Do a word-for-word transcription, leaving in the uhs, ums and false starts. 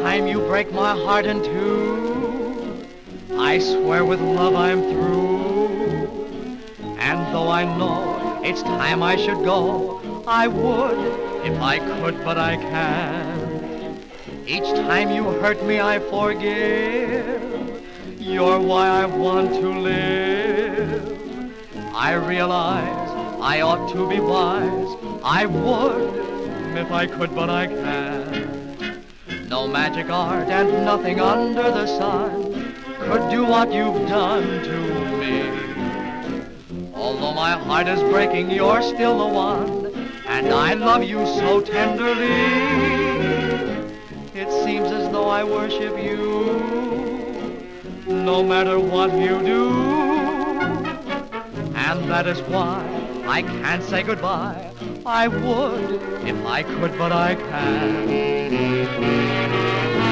time you break my heart in two, I swear with love I'm through. And though I know it's time I should go, I would if I could, but I can't. Each time you hurt me I forgive. You're why I want to live. I realize I ought to be wise. I would if I could, but I can't. No magic art and nothing under the sun could do what you've done to me. Although my heart is breaking, you're still the one, and I love you so tenderly. It seems as though I worship you, no matter what you do. And that is why I can't say goodbye. I would if I could, but I can't.